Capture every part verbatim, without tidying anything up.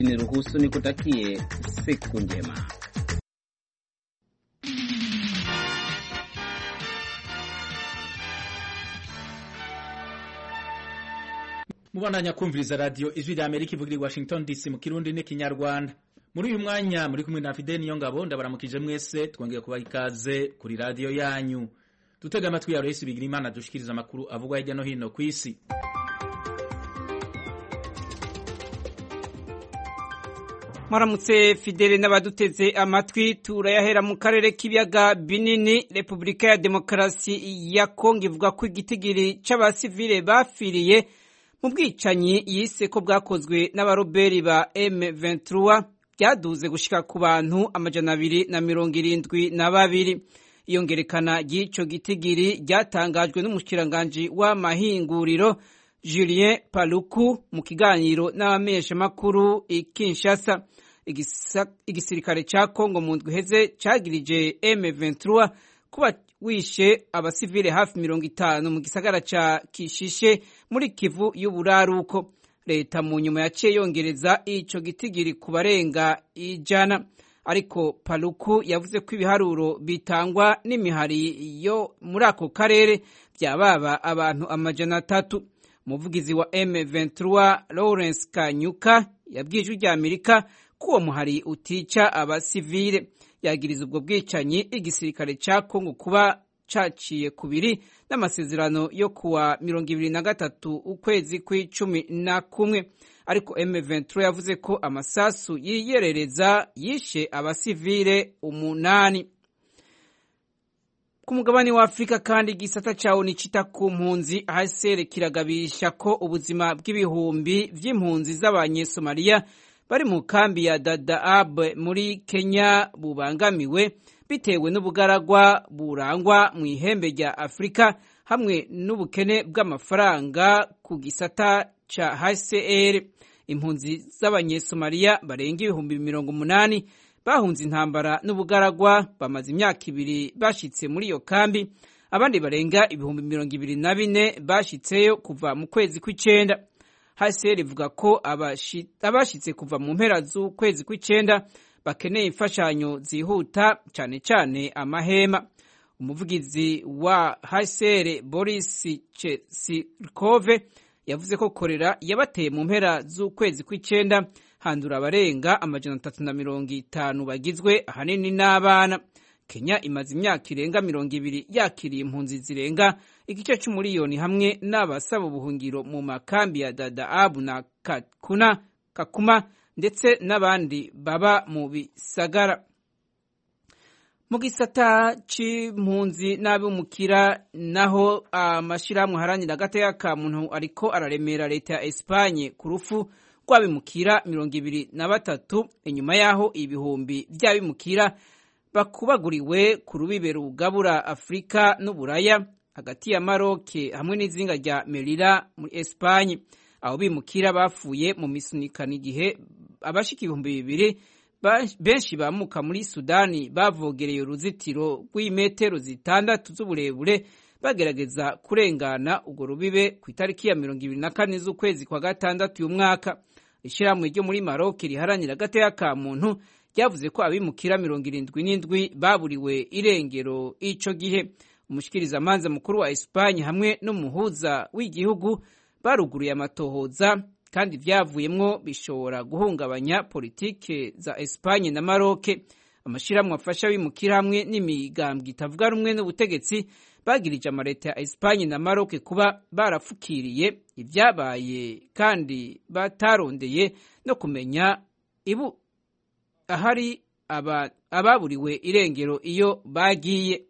Niruhusu nikutakie siku njema. Mubandanya kumviriza radio Ijwi rya Amerika ivugira i Washington D C mu Kirundi n'ikinyarwanda. Muri uyu mwanya muri kumwe na Fidel Niyongabo ndabaramukije mwese twongeye kubaha ikaze kuri radio yanyu. Dutega amatwi ya Rais Bigirimana dushikiriza amakuru avugwa hirya no hino ku isi. Maramutse Fidele n'abaduteze amatwi turayahera mu karere k'ibiyaga binini. Republika ya Demokarasi ya Kongo ivuga ko igitigiri c'abasivile bafiriye mu bwicanyi yise ko bwakozwe n'abaroberi ba M vingt-trois byaduze gushika ku bantu amajana abiri na mirongo irindwi na babiri. Iyongerekana ry'ico gitigiri ryatangajwe n'umushikiranganje w'amahinguriro Julien Paluku mu kiganiro n'abamenyesha makuru i Kinshasa. Igisirikare ca Kongo mu ndwi heze cagirije M vingt-trois kuba wishe abasivile hafi mirongo itanu mu gisagara ca Kishishe muri Kivu y'uburaruko. Leta mu nyuma yaciye yongereza ico gitigiri ku barenga ijana, ariko Paluku yavuze ko ibiharuro bitangwa n'imihari yo muri ako karere byababa abantu amajana atatu. Umuvugizi wa M vingt-trois Lawrence Kanyuka yabwiye Ijwi rya Amerika ko uwo muhari utica abasivile. Yagiriza ubwo bwicanyi igisirikare ca Kongo kuba caciye kubiri n'amasezerano yo kuwa mirongo ibiri na gatatu ukwezi kw'icumi na kumwe, ariko M vingt-trois yavuze ko amasasu yiyerereza yishe abasivile umunani. Ku mugabane wa Afrika kandi igisata cawo nicita ku mpunzi H C R kiragabisha ko ubuzima bw'ibihumbi vy'impunzi z'Abanyesomalia bari mu kambi ya Dadaab muri Kenya bubangamiwe bitewe n'ubugaragwa burangwa mu ihembe rya Afrika hamwe n'ubukene bw'amafaranga ku gisata ca H C R. Impunzi z'Abanyesomalia barenga ibihumbi mirongo umunani bahunze intambara n'ubugaragwa bamaze imyaka ibiri bashitse muri iyo kambi. Abandi barenga ibihumbi mirongo ibiri na bine bashitseyo kuva mu kwezi kw'icenda. H C R ivuga ko abashitse kuva mu mpera z'ukwezi kw'icenda bakeneye imfashanyo zihuta cyane cyane amahema. Umuvugizi wa H C R Boris Chesirkove yavuze ko korera yabateye mu mpera z'ukwezi kw'icenda handura abarenga amajana atatu na mirongo itanu bagizwe ahanini n'abana. Kenya imaze imyaka irenga mirongo ibiri yakiriye impunzi zirenga igice c'umuriyoni hamwe n'abasaba ubuhungiro mu makambi ya Dadaab na Kakuna, Kakuma ndetse n'abandi baba mu bisagara. Mu gisata c'impunzi n'abimukira naho amashirahamwe haranira agateka ka muntu ariko araremera leta ya Espagne ku rufu rw'abimukira mirongo ibiri na batatu inyuma yaho ibihumbi vy'abimukira bakubaguriwe ku rubibe rugabura Afrika n'Uburaya hagati ya Maroc hamwe n'izinga rya Melilla muri Espagne. Abo bimukira bafuye mu misunikano igihe abashika ibihumbi bibiri benshi bamuka muri Sudani bavogereye uruzitiro rw'imetero zitandatu z'uburebure bagerageza kurengana urwo rubibe ku itariki ya mirongo ibiri na kane z'ukwezi kwa gatandatu uyu mwaka. Ishirahamwe ryo muri Maroc riharanira agateka ka muntu ryavuze ko abimukira mirongo irindwi n'indwi baburiwe irengero ico gihe. Umushikirizamanza mukuru wa Espagne hamwe n'umuhuza w'igihugu baruguruye amatohoza kandi vyavuyemwo bishobora guhungabanya politike za Espagne na Maroc. Amashirahamwe afasha abimukira hamwe n'imigambwe itavuga rumwe n'ubutegetsi bagirije amareta ya Espagne na Maroc kuba barafukiriye ivyabaye kandi batarondeye no kumenya ibu ahari aba ababuriwe irengero iyo bagiye.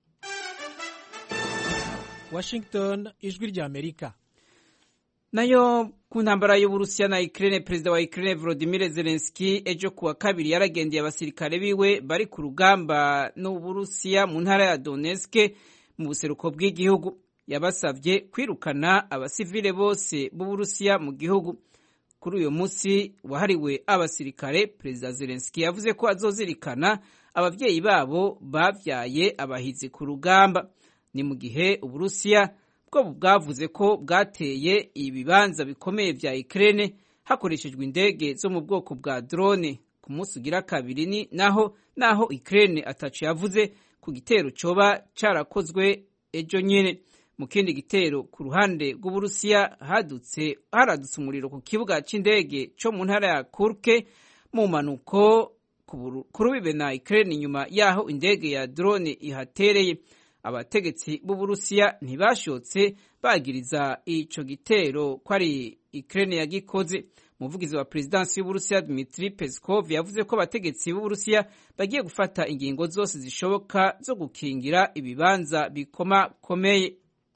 Washington, Ijwi rya Amerika. Nayo ku ntambara y'Uburusiya na Ukraine, perezida wa Ukraine Volodymyr Zelensky ejo kuwa kabiri yaragendeye abasirikare biwe bari ku rugamba n'Uburusiya mu ntara ya Donetsk mu buseruko bw'igihugu. Yabasavye kwirukana abasivile bose b'Uburusiya mu gihugu. Kuri uyu munsi wahariwe abasirikare, perezida Zelensky yavuze ko azozirikana abavyeyi babo bavyaye abahizi ku rugamba. Ni mu gihe Uburusiya bwo bwavuze ko bwateye ibibanza bikomeye vya Ukraine hakoreshejwe indege zo mu bwoko bwa drone. Ku munsi ugira kabiri ni naho naho Ukraine atacu yavuze ku gitero coba carakozwe ejo nyene. Mu kindi gitero ku ruhande rw'Uburusiya hadutse haradutse umuriro ku kibuga c'indege co mu ntara ya Kursk mu manuko ku rubibe na Ukraine nyuma yaho indege ya drone ihatereye. Abategetsi b'Uburusiya ntibashotse bagiriza ico gitero ko ari Ukraine yagikoze. Umuvugizi wa Presidansi y'Uburusiya Dmitry Peskov yavuze ko abategetsi b'Uburusiya bagiye gufata ingingo zose zishoboka zo gukingira ibibanza bikoma komeye.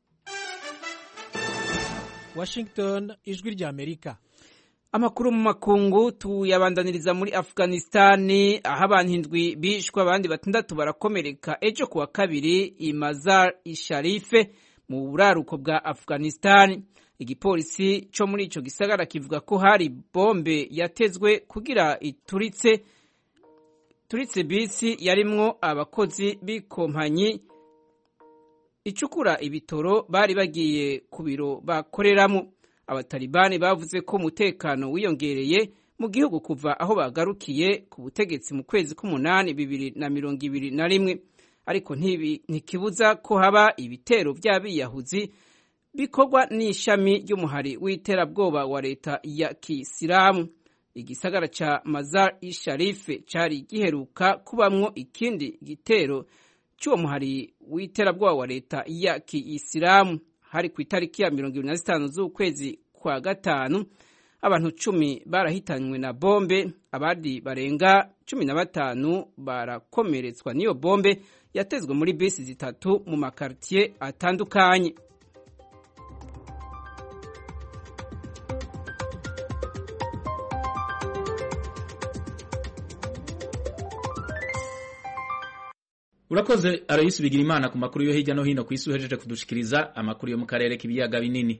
Washington, ijwi rya Amerika. Amakuru mu makungu tuyabandaniriza muri Afghanistan, aho abantu indwi bishwe abandi batandatu barakomereka ejo kuwa kabiri i Mazar-i-Sharif mu buraruko bwa Afghanistan. Igipolisi cyo muri ico gisagara kivuga ko hari bombe yatezwe kugira ituritse turitse bisi yarimwo abakozi b'ikompanyi icukura ibitoro bari bagiye ku biro bakoreramo. Abatalibani bavuze ko umutekano wiyongereye mu gihugu kuva aho bagarukiye ku butegetsi mu kwezi k'umunani bibiri na mirongo ibiri na rimwe, ariko ntikibuza ko haba ibitero by'abiyahuzi bikorwa n'ishami ry'umuhari w'iterabwoba wa leta ya Kisilamu. Igisagara ca Mazar-i-Sharif cari giheruka kubamwo ikindi gitero cy'uwo muhari w'iterabwoba wa leta ya Kisilamu. Hari ku itariki ya mirongo ibiri na zitanu z'ukwezi kwa gatanu abantu cumi barahitanywe na bombe, abandi barenga cumi na batanu barakomeretswa n'iyo bombe yatezwe muri bisi zitatu mu makartier atandukanye. Urakoze Aloysi Bigirimana ku makuru yo hirya no hino ku isi uhejeje kudushikiriza amakuru yo mu karere k'ibiyaga binini.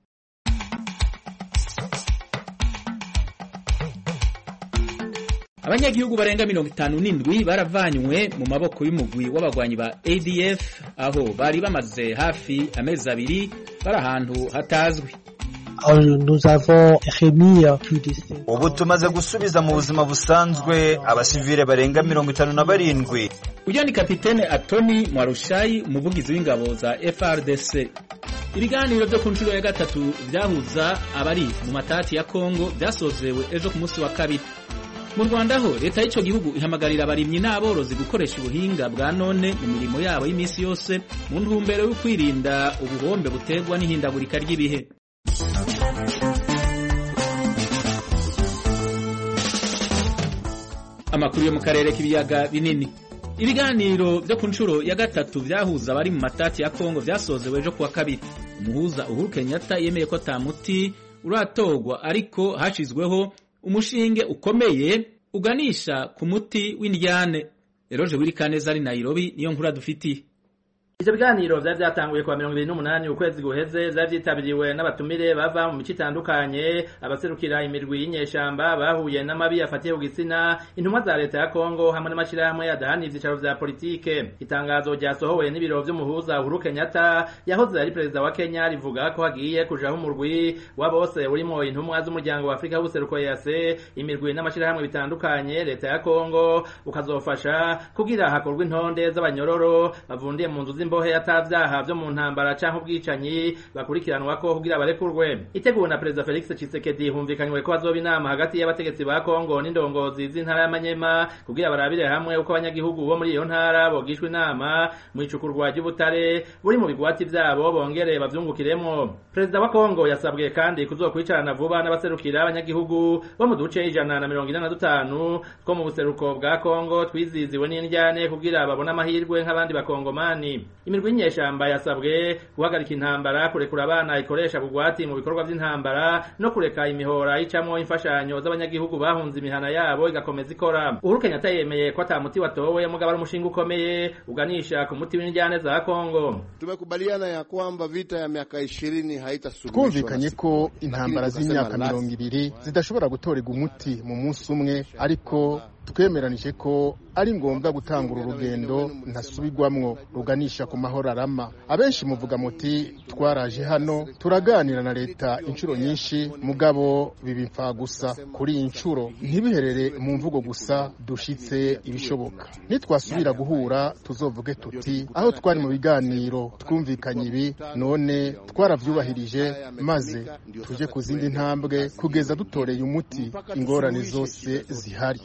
Abanyagihugu barenga mirongo itanu n'indwi baravanywe mu maboko y'umugwi w'abagwanyi ba A D F aho bari bamaze hafi amezi abiri bari ahantu hatazwi. Ubu tumaze gusubiza mu buzima busanzwe abasivile barenga mirongo itanu na barindwi. Uyu ni Kapitene Atoni Mwarushayi, umuvugizi w'ingabo za F R D C. Ibiganiro byo ku nshuro ya gatatu byahuza abari mu matati ya Kongo byasozewe ejo ku munsi wa kabiri. Mu Rwanda ho leta y'ico gihugu ihamagarira abarimyi n'aborozi gukoresha ubuhinga bwa none mu mirimo yabo y'imisi yose mu ntumbero yo kwirinda ubuhombe buterwa n'ihindagurika ry'ibihe. Amakuru yo mu karere k'ibiyaga binini. Ibiganiro byo ku nshuro ya gatatu byahuza abari mu matati ya Kongo byasozewe ejo kuwa kabiri. Umuhuza Uhuru Kenyatta yemeye ko tamuti uratogwa ariko hashizweho umushinge ukomeye uganisha ku muti w'indyane. Eroje Wirikaneza ari Nairobi niyo nkuru dufitiye. Ivyo biganiro vyari vyatanguye kwa mirongo ibiri n'umunani ukwezi guheze, vyari vyitabiriwe n'abatumire bava mu mico itandukanye, abaserukira imirwi y'inyeshamba bahuye n'amabi afatiye ku gitsina, intumwa za leta ya Kongo hamwe n'amashirahamwe yadahana ivyicaro vya politike. Itangazo ryasohowe n'ibiro vy'umuhuza Uhuru Kenyatta yahoze ari perezida wa Kenya rivuga ko hagiye kujaho umurwi wa bose urimo intumwa z'umuryango wa Afrika w'ubuseruko E A C, imirwi n'amashirahamwe bitandukanye, leta ya Kongo ukazofasha kugira hakorwa intonde z'abanyororo bavundiye mu nzu imbohe yatavyaha byo mu ntambara canke ubwicanyi bakurikiranwa ko kugira barekurwe. Iteguwe na Perezida Felix Tshisekedi humvikanywe ko azoba inama hagati y'abategetsi ba Kongo n'indongozi z'intara y'Amanyema kugira barabire hamwe uko abanyagihugu bo muri iyo ntara bogishwe inama mu icukurwa ry'ubutare buri mu bigwati vyabo bongere bavyungukiremo. Perezida wa Kongo yasabwe kandi kuzokwicarana vuba n'abaserukira abanyagihugu bo mu duce ijana na mirongo ine na dutanu two mu buseruko bwa Kongo twiziziwe n'indyane kugira babone amahirwe nk'abandi bakongomani. Imirwi y'inyeshamba yasabwe guhagarika intambara, kurekura abana ikoresha kugwati mu bikorwa vy'intambara no kureka imihora icamwo imfashanyo z'abanyagihugu bahunze imihana yabo igakomeza ikora. Uhuru Kenyatta yemeye ko atamuti watowe mugabo ari umushinga ukomeye uganisha ku muti w'indyane za Kongo. Tumekubaliana ya kwamba vita ya miaka ishirini haitasuluhishwa. Twumvikanye ko intambara z'imyaka mirongo ibiri zidashobora gutorega umuti mu munsi umwe, ariko twemeranije ko ari ngombwa gutangura urugendo ntasubirwamwo ruganisha ku mahoro arama. Abenshi muvuga muti twaraje hano turaganira na leta inshuro nyinshi mugabo bibipfa gusa. Kuri iyi nshuro ntibiherere mu mvugo gusa, dushitse ibishoboka. Nitwasubira guhura tuzovuge tuti aho twari mu biganiro twumvikanye ibi, none twaravyubahirije maze tuje ku zindi ntambwe kugeza dutoreye umuti ingorane zose zihari.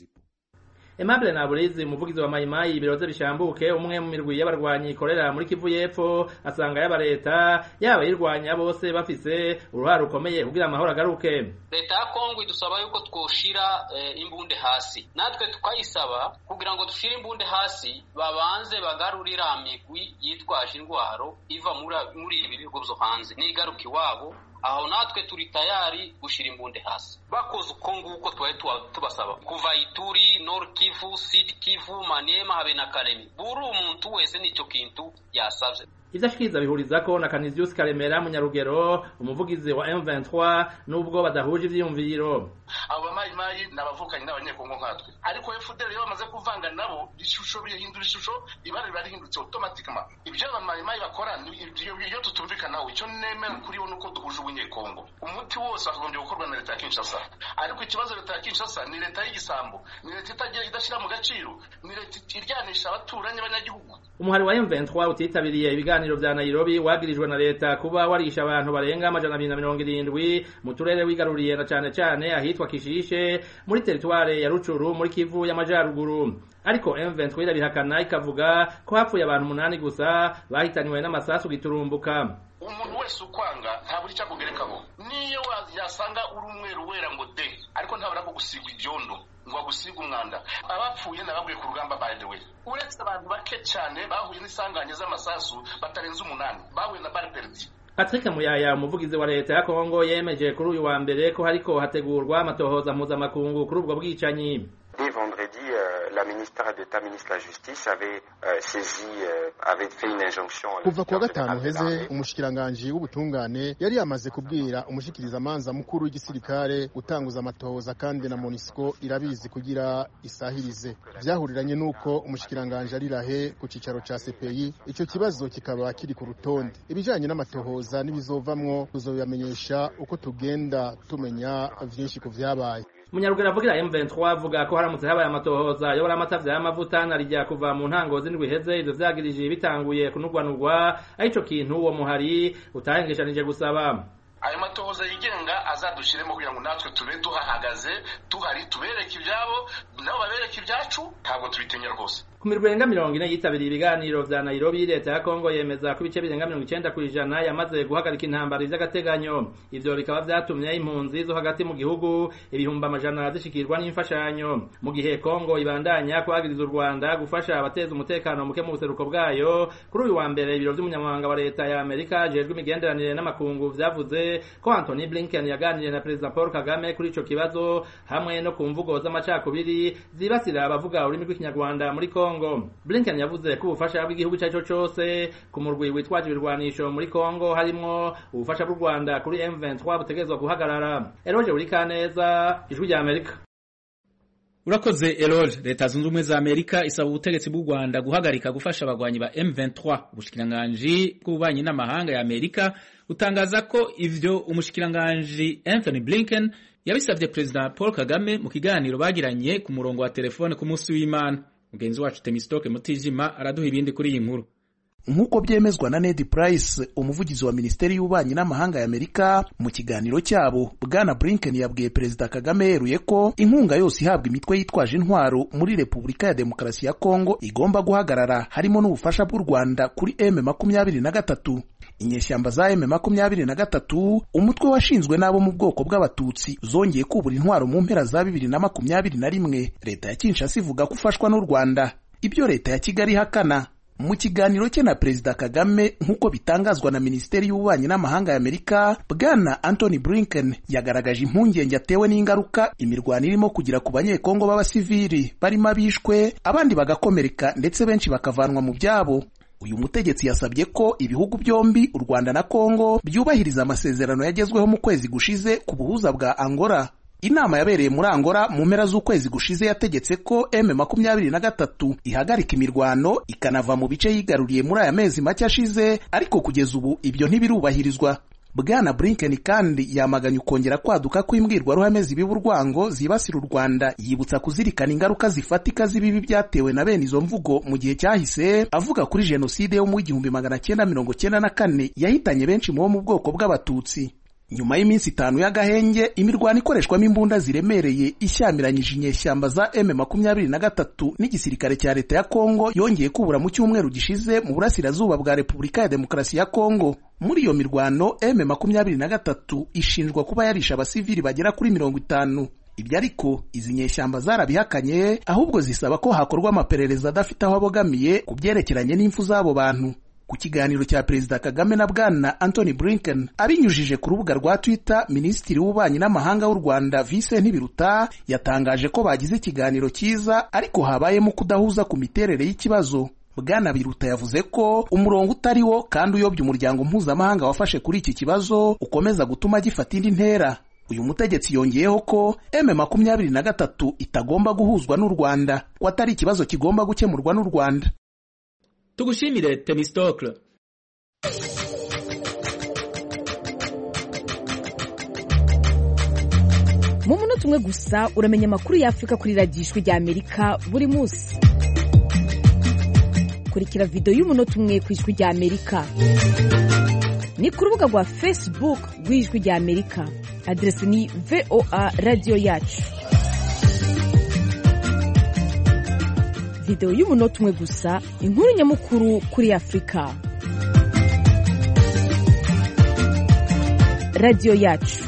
Aimable Naburizi, umuvugizi wa Mayimayi ibiroze bishambuke, umwe mu mirwi y'abarwanyi ikorera muri Kivu y'Epfo, asanga yaba leta yaba yirwanya bose bafise uruhare rukomeye kugira amahoro agaruke. Leta ya Kongo idusaba yuko twoshira e, imbunde hasi, natwe tukayisaba kugira ngo dushire imbunde hasi babanze bagarurira amigwi yitwaje indwaro iva muri muri ibi bigo byo hanze nigaruka iwabo. Aho natwe turi tayari gushira imbunde hasi. Bakoze uko nguko twaye tubasaba kuva Ituri, Nord Kivu, Sud Kivu, Maniema habe na Kalemi. Buri umuntu wese nicyo kintu yasavye. Ivyashikiriza bihurizako na Canisius Karemera Munyarugero, umuvugizi wa M vingt-trois, nubwo badahuje ivyiyumviro. Abo bamayimayi n'abavukanye n'abanyekongo nkatwe, ariko F D L yo bamaze kuvanga nabo ishusho bihindura ishusho ibara barihindutse automatically. Ibyo bamayimayi bakora iyo tutumvikanaho, icyo nemera kuri bo nuko duhuje ubunyekongo. Umuti wose akagombye gukorwa na leta ya Kinshasa, ariko ikibazo leta ya Kinshasa ni leta y'igisambo, ni leta itagira idashira mu gaciro, ni leta iryanisha abaturanyi b'abanyagihugu. Umuhari wa M vingt-trois utitabiriye ibiganiro vya Nairobi wagirijwe na leta kuba warisha abantu barenga amajana abiri na mirongo irindwi mu turere wigaruriye na cane cane ahitwa Kishishe muri teritware ya Rucuru muri Kivu y'Amajaruguru. Ariko M vingt-trois irabihakana ikavuga ko hapfuye abantu umunani gusa bahitanywe n'amasasu giturumbuka. Umuntu wese ukwanga nta buri cyakugerekaho, niyo yasanga uri umweru wera ngo de, ariko ntabura ko gusigwa ibyondo ngo gusiga umwanda. Abapfuye nababwiye ku rugamba by the way, uretse abantu bake cyane bahuye n'isanganye z'amasasu batarenze umunani bahuye na balle perdue. Patrick Muyaya, umuvugizi wa leta ya Kongo, yemeje kuri uyu wa mbere ko hariko hategurwa amatohoza mpuzamakungu kuri ubwo bwicanyi. Dès vendredi, euh, la ministre d'État, ministre de la Justice avait euh, saisi, euh, avait fait une injonction. Kuva kuwa gatanu heze umushikiranganje w'ubutungane yari yamaze kubwira umushikiriza manza mukuru w'igisirikare gutanguza amatohoza kandi na MONUSCO irabizi kugira isahirize. Byahuriranye nuko umushikiranganje ari rahe ku cicaro ca C P I, ico kibazo kikaba kiri ku rutonde. Ibijanye n'amatohoza n'ibizovamwo tuzobamenyesha uko tugenda tumenya vyinshi ku vyabaye. Munyaruguru avugira M vingt-trois avuga ko haramutse habaye amatohoza yobora amatavya y'amavuta narijya kuva mu ntango z'indwi heze ivyo vyagirije bitanguye kunugwanugwa, arico kintu uwo muhari utahengeshanije gusaba. Ayo matohoza yigenga azadushiremo kugira ngo natwe tube duhahagaze tuhari tubereke ibyabo nabo babereke ibyacu, ntabwo tubitinya rwose. Ku mirwi irenga mirongo ine yitabiriye ibiganiro vya Nairobi, leta ya Kongo yemeza ko ibice birenga mirongo icenda kw'ijana yamaze guhagarika intambara vy'agateganyo. Ivyo bikaba vyatumye impunzi zo hagati mu gihugu ibihumbi amajana zishikirwa n'imfashanyo, mu gihe Kongo ibandanya kwagiriza u Rwanda gufasha abateza umutekano muke mu buseruko bwayo. Kuri uyu wa mbere ibiro vy'umunyamabanga wa leta ya Amerika ajejwe imigenderanire n'amakungu vyavuze ko Anthony Blinken yaganiriye na President Paul Kagame kuri ico kibazo hamwe no ku mvugo z'amacakubiri zibasira abavuga ururimi rw'ikinyarwanda muri Kongo. Blinken yavuze ko ubufasha bw'igihugu cyaco cyose ku murwi witwaje ibirwanisho muri Kongo harimo ubufasha bw'u Rwanda kuri M vingt-trois butegezwa guhagarara. Eroje Urikaneza, Ijwi rya Amerika. Urakoze Eroje. Leta zunze ubumwe za Amerika isaba ubutegetsi bw'u Rwanda guhagarika gufasha abagwanyi ba M vingt-trois. Ubushikiranganje bw'ububanyi n'amahanga ya Amerika utangaza ko ivyo umushikiranganje Anthony Blinken yabisabye President Paul Kagame mu kiganiro bagiranye ku murongo wa telefone ku munsi w'Imana. Mugenzi wacu Temistoke Mutijima araduha ibindi kuri iyi nkuru. Nkuko byemezwa na Ned Price, umuvugizi wa Minisiteri y'Ububanyi n'Amahanga ya Amerika, mu kiganiro cyabo Bwana Blinken yabwiye Perezida Kagame yeruye ko inkunga yose ihabwa imitwe yitwaje intwaro muri Repubulika ya Demokarasi ya Kongo igomba guhagarara, harimo n'ubufasha bw'u Rwanda kuri M makumyabiri na gatatu. Inyeshyamba za M makumyabiri na gatatu, umutwe washinzwe nabo mu bwoko bw'abatutsi, zongeye kubura intwaro mu mpera za bibiri na makumyabiri na rimwe. Leta ya Kinshasa ivuga ko ufashwa n'u Rwanda, ibyo leta ya Kigali hakana. Mu kiganiro cye na Perezida Kagame nk'uko bitangazwa na Minisiteri y'Ububanyi n'Amahanga ya Amerika, Bwana Anthony Blinken yagaragaje impungenge atewe n'ingaruka imirwano irimo kugira ku banyekongo b'abasivili barimo abishwe, abandi bagakomereka ndetse benshi bakavanwa mu byabo. Uyu mutegetsi yasabye ko ibihugu byombi, u Rwanda na Kongo, byubahiriza amasezerano yagezweho mu kwezi gushize ku buhuza bwa Angola. Inama yabereye muri Angola mu mpera z'ukwezi gushize yategetse ko M makumyabiri na gatatu ihagarika imirwano ikanava mu bice yigaruriye muri aya mezi make ashize, ariko kugeza ubu ibyo ntibirubahirizwa. Bwana Blinken kandi yamaganye ukongera kwaduka kw'imbwirwaruhame zibiba urwango zibasira u Rwanda, yibutsa kuzirikana ingaruka zifatika z'ibibi byatewe na bene izo mvugo mu gihe cyahise, avuga kuri jenoside yo mu igihumbi magana cyenda mirongo cyenda na kane yahitanye benshi mu bo mu bwoko bw'Abatutsi. Nyuma y'iminsi itanu y'agahenge, imirwano ikoreshwamo imbunda ziremereye ishyamiranyije inyeshyamba za M makumyabiri na gatatu n'igisirikare cya leta ya Kongo yongeye kubura mu cyumweru gishize mu burasirazuba bwa Repubulika ya Demokarasi ya Kongo. Muri iyo mirwano M makumyabiri na gatatu ishinjwa kuba yarisha abasivili bagera kuri mirongo itanu. Ibyo ariko izi nyeshyamba zarabihakanye, ahubwo zisaba ko hakorwa amaperereza adafite aho abogamiye ku byerekeranye n'impfu z'abo bantu. Ku kiganiro cya Perezida Kagame na Bwana Anthony Blinken abinyujije ku rubuga rwa Twitter, Minisitiri w'Ububanyi n'Amahanga w'u Rwanda Vincent Biruta yatangaje ko bagize ikiganiro cyiza, ariko habayemo kudahuza ku miterere y'ikibazo. Bwana Biruta yavuze ko umurongo utari wo kandi uyobya umuryango mpuzamahanga wafashe kuri iki kibazo ukomeza gutuma gifata indi ntera. Uyu mutegetsi yongeyeho ko M makumyabiri na gatatu itagomba guhuzwa n'u Rwanda, ko atari ikibazo kigomba gukemurwa n'u Rwanda. Tugushimire Temistocle. Mu munota umwe gusa uramenya amakuru y'Afrika kuri radiyo Ijwi ry'Amerika buri munsi. Kurikira video y'umunota umwe ku Ijwi ry'Amerika. Ni ku rubuga rwa Facebook rw'Ijwi ry'Amerika. Adresi ni V O A Radio Yacu. Video y'umunota umwe gusa, inkuru nyamukuru kuri Afrika. Radio Yacu.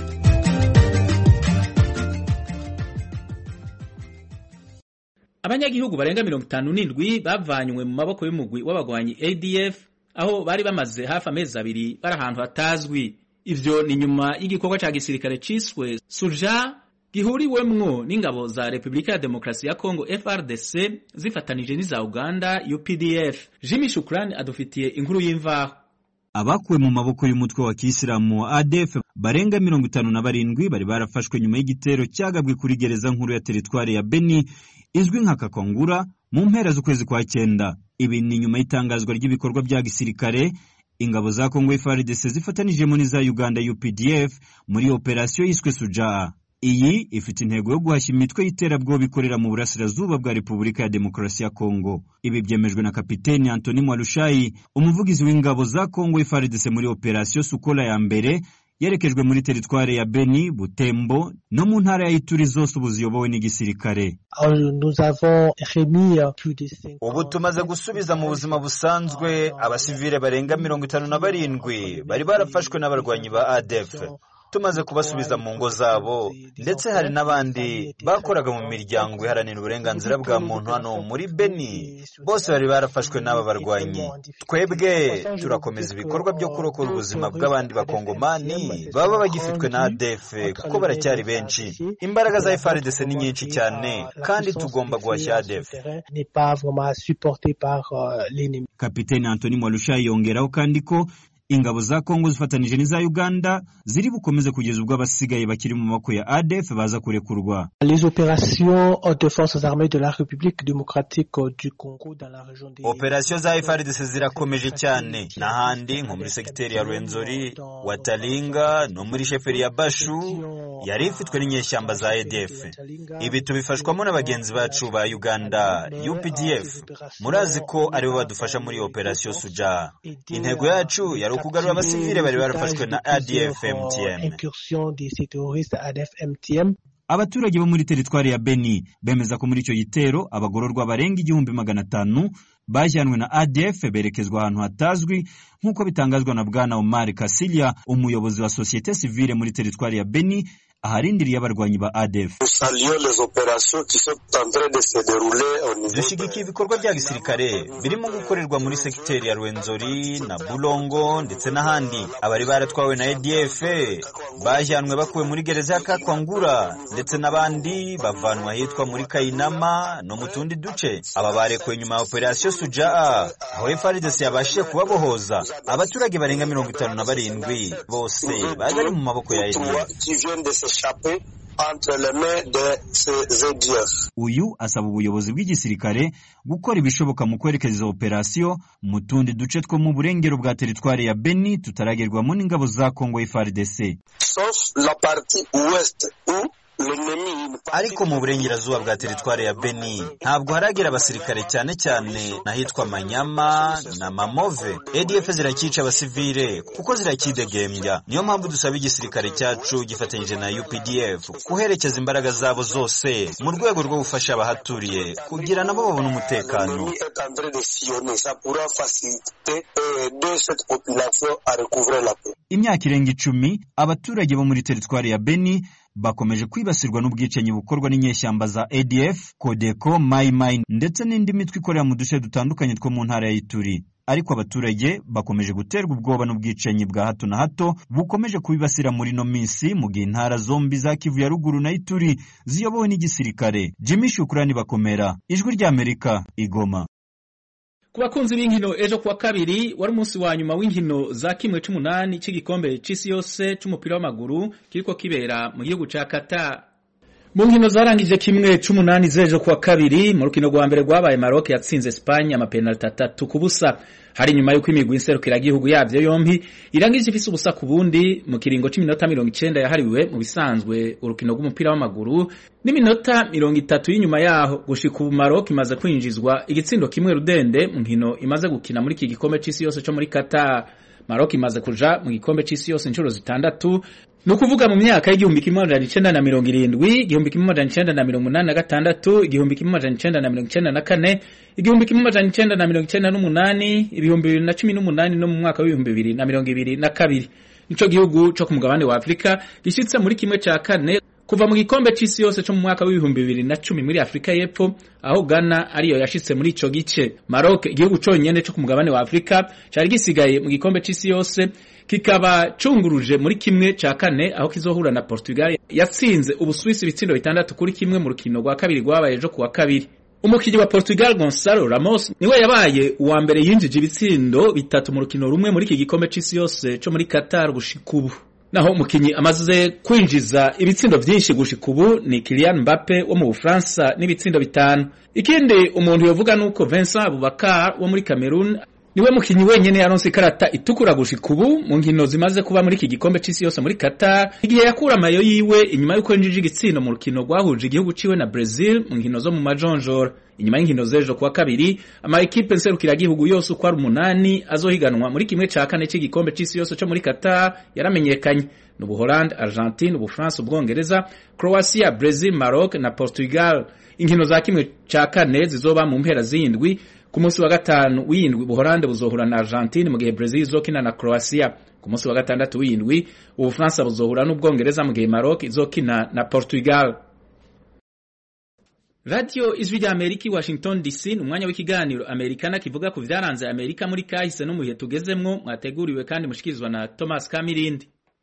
Abanyagihugu barenga mirongo itanu n'indwi bavanywe mu maboko y'umugwi w'abagwanyi A D F, aho bari bamaze hafi amezi abiri bari ahantu hatazwi. Ivyo ni nyuma y'igikorwa ca gisirikare ciswe Suja gihuriwemwo n'ingabo za Repubulika ya Demokarasi ya Kongo F R D C zifatanije n'iza Uganda U P D F. Jimmy Shukrani adufitiye inkuru y'imvaho. Abakuwe mu maboko y'umutwe wa Kisilamu wa A D F barenga mirongo itanu na barindwi bari barafashwe nyuma y'igitero cyagabwe kuri gereza nkuru ya teritwari ya Beni izwi nka Kakongura mu mpera z'ukwezi kwa cyenda. Ibi ni nyuma y'itangazwa ry'ibikorwa bya gisirikare ingabo za Kongo F R D C zifatanijemo n'iza Uganda U P D F muri operasiyo yiswe Suja. Iyi ifite intego yo guhashya imitwe y'iterabwoba ikorera mu burasirazuba bwa Repubulika ya Demokarasi ya Kongo. Ibi byemejwe na Kapiteni Anthony Mwalushayi, umuvugizi w'ingabo za Kongo F R D C muri operasiyo Sukola ya mbere yerekejwe muri teritwari ya Beni, Butembo no mu ntara ya Ituri zose ubu ziyobowe n'igisirikare. Ubu tumaze gusubiza mu buzima busanzwe abasivile barenga mirongo itanu na barindwi bari barafashwe n'abarwanyi ba A D F. Tumaze kubasubiza mu ngo zabo, ndetse hari n'abandi bakoraga mu miryango iharanira uburenganzira bwa muntu hano muri Beni, bose bari barafashwe n'aba barwanyi. Twebwe turakomeza ibikorwa byo kurokora ubuzima bw'abandi bakongomani baba bagifitwe na A D F, kuko baracyari benshi. Imbaraga za F R D C ni nyinshi cyane kandi tugomba guhashya A D F. Kapiteni Anthony Mwalushayi yongeraho kandi ko ingabo za Kongo zifatanije n'iza Uganda ziri bukomeze kugeza ubwo abasigaye bakiri mu maboko ya A D F baza kurekurwa. Les opérations de forces armées de la République démocratique du Congo dans la région de Operasiyo za F R D C zirakomeje cyane n'ahandi nko muri sekiteri ya Rwenzori, Watalinga no muri sheferi ya Bashu yari ifitwe n'inyeshyamba za A D F. Ibi tubifashwamo n'abagenzi bacu ba Uganda U P D F. Murazi ko aribo badufasha muri operasiyo Suja. Intego yacu yari kugarura abasivile bari barafashwe na A D F M T M. Abaturage bo muri teritwari ya Beni bemeza ko muri icyo gitero abagororwa barenga igihumbi magana atanu bajyanwe na A D F berekezwa ahantu hatazwi, nk'uko bitangazwa na Bwana Omar Kasilia, umuyobozi wa societe civile muri teritwari ya Beni aharindiriye abarwanyi ba A D F. Dushigikiye ibikorwa bya gisirikare birimo gukorerwa muri sekiteri ya Rwenzori na Bulongo ndetse n'ahandi. Abari baratwawe na A D F bajyanwe bakuwe muri gereza ya Kakongura, ndetse n'abandi bavanwa hitwa muri Kayinama no mu tundi duce. Aba barekuwe nyuma ya operasiyo Suja, aho F R D C yabashije kubabohoza. Abaturage barenga mirongo itanu na barindwi bose bari mu maboko ya A D F. entre les mains de ces A D F. Uyu asaba ubuyobozi bw'igisirikare gukora ibishoboka mu kwerekeza izo operasiyo mu tundi duce two mu burengero bwa teritwari ya Beni tutaragerwamo n'ingabo za Kongo F A R D C. Sauf la partie ouest où ariko mu burengerazuba bwa teritwari ya Beni ntabwo haragera abasirikare cyane cyane n'ahitwa Manyama na Mamove. A D F zirakica abasivile kuko zirakidegembya. Niyo mpamvu dusaba igisirikare cyacu gifatanyije na U P D F kuherekeza imbaraga zabo zose mu rwego rwo gufasha abahaturiye kugira nabo babone umutekano. Imyaka irenga icumi abaturage bo muri teritwari ya Beni bakomeje kwibasirwa n'ubwicanyi bukorwa n'inyeshyamba za A D F, Codeco, Mai Mai ndetse n'indi mitwe ikorera mu duce dutandukanye two mu ntara ya Ituri. Ariko abaturage bakomeje guterwa ubwoba n'ubwicanyi bwa hato na hato bukomeje kubibasira muri no minsi mu gihe intara zombi za Kivu ya ruguru na Ituri ziyobowe n'igisirikare. Jimmy Shukrani Bakomera, Ijwi ry'Amerika, Igoma. Ku bakunzi b'inkino, ejo kuwa kabiri wari umunsi wa nyuma w'inkino za kimwe c'umunani cy'igikombe c'isi yose c'umupira w'amaguru kiriko kibera mu gihugu ca Qatar. Mu nkino zarangije kimwe c'umunani z'ejo kuwa kabiri, mu rukino rwa mbere rwabaye Maroc yatsinze Espagne amapenaliti atatu ku busa. Hari nyuma yuko imigwi inserukira igihugu yavyo yompi irangije ifise ubusa ku bundi mu kiringo c'iminota mirongo icenda yahariwe mu bisanzwe urukino rw'umupira w'amaguru, n'iminota mirongo itatu y'inyuma yaho gushika ubu Maroc imaze kwinjizwa igitsindo kimwe rudende mu nkino imaze gukina muri iki gikombe c'isi yose cyo muri Qatar. Maroc imaze kuja mu gikombe c'isi yose inshuro zitandatu, no kuvuga mu myaka y'igihumbi kimwe amajana icenda na mirongo irindwi, igihumbi kimwe amajana icenda na mirongo umunani na gatandatu, igihumbi kimwe amajana icenda na mirongo icenda na kane, igihumbi kimwe amajana icenda na mirongo icenda n'umunani, ibihumbi bibiri na cumi n'umunani no mu mwaka w'ibihumbi bibiri na mirongo ibiri na kabiri. Nico gihugu cyo ku mugabane wa Afrika gishitse muri kimwe ca kane kuva mu gikombe c'isi yose cyo mu mwaka w'ibihumbi bibiri na cumi muri Afrika y'Epfo, aho Ghana ariyo yashitse muri ico gice. Maroc igihugu conyene cyo ku mugabane wa Afrika cyari gisigaye mu gikombe c'isi yose, kikaba cunguruje muri kimwe ca kane aho kizohura na Portugal yatsinze Ubuswisi ibitsindo bitandatu kuri kimwe mu rukino rwa kabiri rwabaye ejo kuwa kabiri. Umukinyi wa Portugal Gonçalo Ramos niwe yabaye uwa mbere yinjije ibitsindo bitatu mu rukino rumwe muri iki gikombe c'isi yose cyo muri Qatar gushika ubu. Naho umukinyi amaze kwinjiza ibitsindo vyinshi gushika ubu ni Kylian Mbappe wo mu Bufaransa n'ibitsindo bitanu. Ikindi umuntu yovuga nuko Vincent Aboubakar wo muri Cameroon niwe mukinyi wenyene yaronse ikarata itukura gushika ubu mu nkino zimaze kuba muri iki gikombe c'isi yose muri Qatar, igihe yakura amayo yiwe inyuma yuko yinjije igitsindo mu rukino rwahuje igihugu ciwe na Brazil mu nkino zo mu majonjora. Inyuma y'inkino z'ejo kuwa kabiri, ama equipe nserukira igihugu yose uko ari umunani azohiganwa muri kimwe ca kane cy'igikombe c'isi yose cyo muri Qatar yaramenyekanye. N'u Buholandi, Argentine, Ubufaransa, Ubwongereza, Croatia, Brazil, Maroc na Portugal. Inkino za kimwe ca kane zizoba mu mpera z'indwi. Ku munsi wa gatanu w'indwi Buholandi buzohura na Argentine mu gihe Brazil izokina na Croatia. Ku munsi wa gatandatu w'indwi Ubufaransa buzohura n'Ubwongereza mu gihe Maroc izokina na Portugal. Radio Ijwi ry'Amerika, Washington D C, umwanya w'ikiganiro Amerikana kivuga ku vyaranze Amerika muri kahise no mu bihe tugezemwo, mwateguriwe kandi mushikirizwa na Thomas Kamirindi.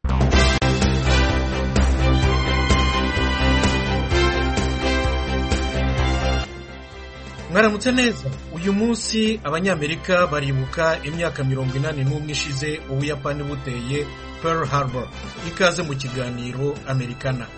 Mwaramutse neza. Uyu munsi abanyamerika baribuka imyaka mirongo inani n'umwe ishize Ubuyapani buteye Pearl Harbor. Ikaze mu kiganiro Amerikana.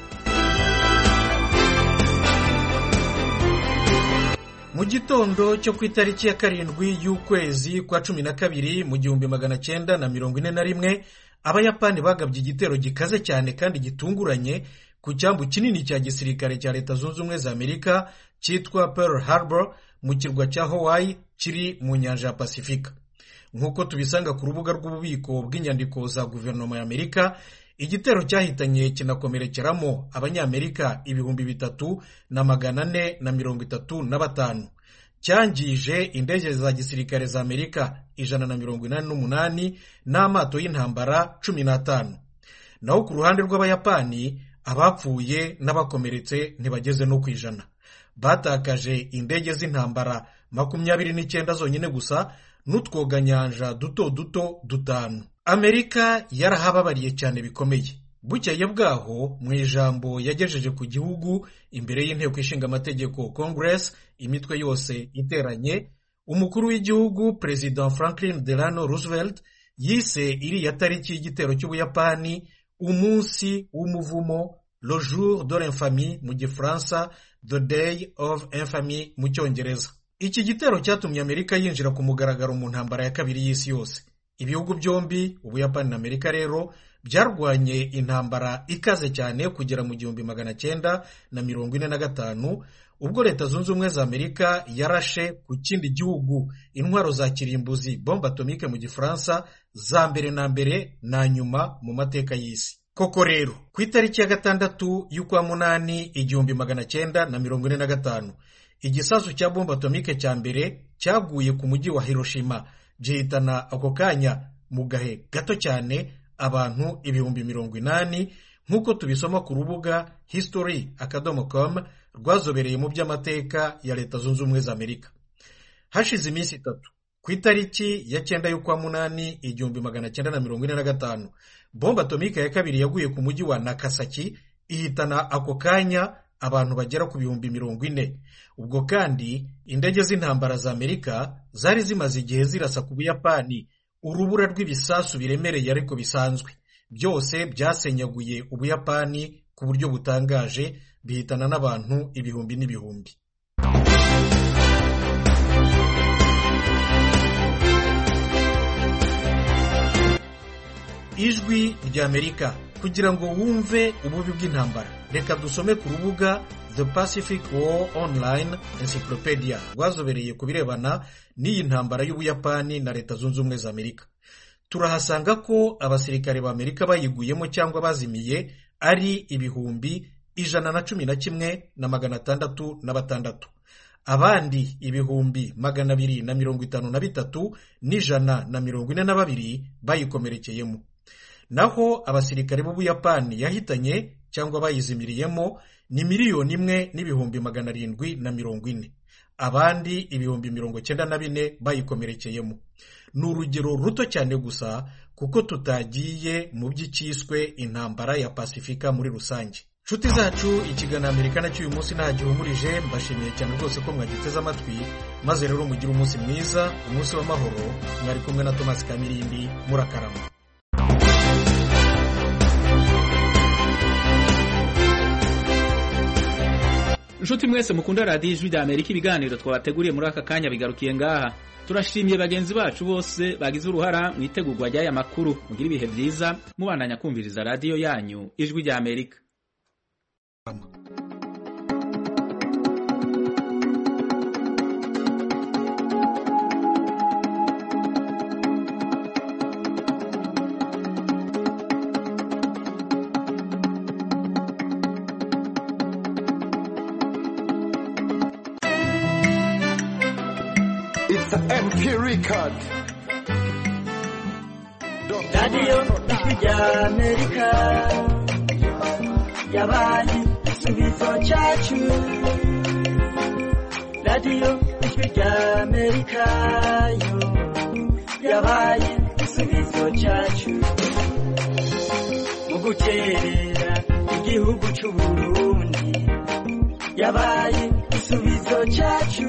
Mu gitondo cyo ku itariki ya karindwi y'ukwezi kwa cumi na kabiri mu gihumbi magana cyenda na mirongo ine na rimwe, Abayapani bagabye igitero gikaze cyane kandi gitunguranye ku cyambu kinini cya gisirikare cya Leta Zunze Ubumwe za Amerika cyitwa Pearl Harbor mu kirwa cya Hawaii kiri mu nyanja ya Pasifika. Nk'uko tubisanga ku rubuga rw'ububiko bw'inyandiko za guverinoma ya Amerika, igitero cyahitanye kinakomerekeramo abanyamerika ibihumbi bitatu na magana ane na mirongo itatu na batanu. Cyangije indege za gisirikare za Amerika ijana na mirongo inani n'umunani n'amato y'intambara cumi n'atanu. Naho ku ruhande rw'Abayapani, abapfuye n'abakomeretse ntibageze no ku ijana. Batakaje indege z'intambara makumyabiri n'icyenda zonyine gusa n'utwoganyanja duto duto dutanu. Amerika yarahababariye cyane bikomeye. Bukeye bwaho mu ijambo yagejeje ku gihugu imbere y'inteko ishinga amategeko Congress, imitwe yose iteranye, umukuru w'igihugu President Franklin Delano Roosevelt yise iriya tariki y'igitero cy'Ubuyapani umunsi w'umuvumo le jour de l'infamie mu gifaransa, the day of infamy mu cyongereza. Iki gitero cyatumye Amerika yinjira ku mugaragaro mu ntambara ya kabiri y'isi yose. Ibihugu byombi, Ubuyapani na Amerika rero, byarwanye intambara ikaze cyane kugera mu gihumbi magana cyenda na mirongo ine na gatanu, ubwo Leta Zunze Ubumwe za Amerika yarashe ku kindi gihugu intwaro za kirimbuzi, bombe atomike mu gifaransa, za mbere na mbere na nyuma mu mateka y'isi. Koko rero ku itariki ya gatandatu y'ukwa munani igihumbi magana cyenda na mirongo ine na gatanu, igisasu cya bombe atomike cya mbere cyaguye ku mujyi wa Hiroshima, gihitana ako kanya mu gahe gato cyane abantu ibihumbi mirongo inani, nk'uko tubisoma ku rubuga history akadomo com rwazobereye mu by'amateka ya Leta Zunze Ubumwe za Amerika. Hashize iminsi itatu, ku itariki ya cyenda y'ukwa munani igihumbi magana cyenda na mirongo ine na gatanu, bombe atomike ya kabiri yaguye ku mujyi wa Nagasaki, ihitana ako kanya abantu bagera ku bihumbi mirongo ine. Ubwo kandi indege z'intambara za Amerika zari zimaze igihe zirasa ku Buyapani urubura rw'ibisasu biremereye ariko bisanzwe, byose byasenyaguye Ubuyapani ku buryo butangaje, bihitana n'abantu ibihumbi n'ibihumbi. Ijwi rya Amerika, kugira ngo wumve ububi bw'intambara, reka dusome ku rubuga The Pacific War Online Encyclopedia rwazobereye ku birebana n'iyi ntambara y'Ubuyapani na Leta Zunze Ubumwe za Amerika. Turahasanga ko abasirikare ba Amerika bayiguyemo cyangwa bazimiye ari ibihumbi ijana na cumi na kimwe na magana atandatu na batandatu, abandi ibihumbi magana abiri na mirongo itanu na bitatu n'ijana na mirongo ine na babiri bayikomerekeyemo. Naho abasirikare b'Ubuyapani yahitanye cyangwa bayizimiriyemo ni miliyoni imwe n'ibihumbi magana arindwi na mirongo ine, abandi ibihumbi mirongo cyenda na bine bayikomerekeyemo. Ni urugero ruto cyane gusa kuko tutagiye mu by'icyiswe intambara ya Pasifika muri rusange. Nshuti zacu, ikiganiro Amerika nacyo uyu munsi nta gihumurije, mbashimiye cyane rwose ko mwagiteze amatwi, maze rero mugire umunsi mwiza, umunsi w'amahoro. Mwari kumwe na Thomas Kamirindi, murakarama. Nshuti mwese mukunda Radio Ijwi rya Amerika, ibiganiro twabateguriye muri aka kanya bigarukiye ngaha. Turashimiye bagenzi bacu bose bagize uruhara mu itegurwa ry'aya makuru. Mugira ibihe byiza, mubandanya kumviriza radio yanyu Ijwi rya Amerika. It's an M P record. Radio Ijwi rya Amerika yabaye igisubizo cyacu. Radio Ijwi rya Amerika yo yabaye igisubizo cyacu. Mu guterera igihugu cy'u Burundi yabaye igisubizo cyacu.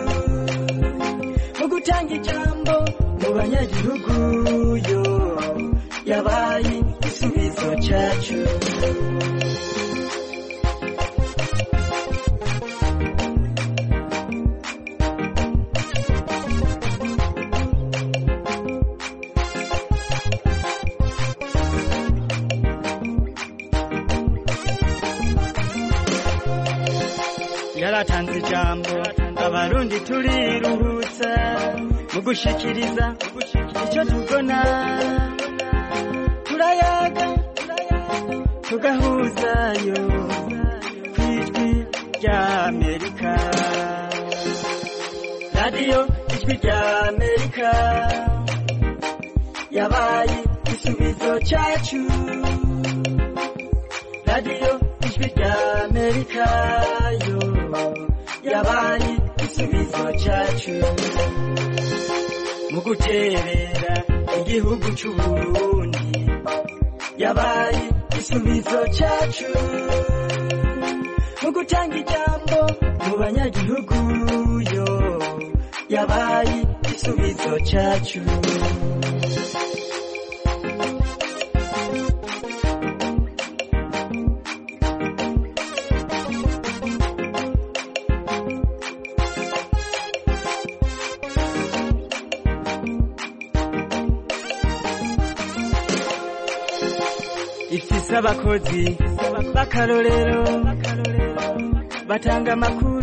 Gutanga ijambo mu banyagihugu yo yabaye igisubizo cyacu. Yaratanze ijambo abarundi turiruhutsa mu gushikiriza icyo tubona, turayaga tugahuzayo ku Ijwi rya Amerika. Radio Ijwi rya Amerika yabaye igisubizo cyacu. Radio Ijwi rya Amerika yo yabaye igisubizo cyacu. Mu guterera igihugu cy'u Burundi yabaye igisubizo cyacu. Mu gutanga ijambo mu banyagihugu yo yabaye igisubizo cyacu. ifise abakozi b'akarorero batanga amakuru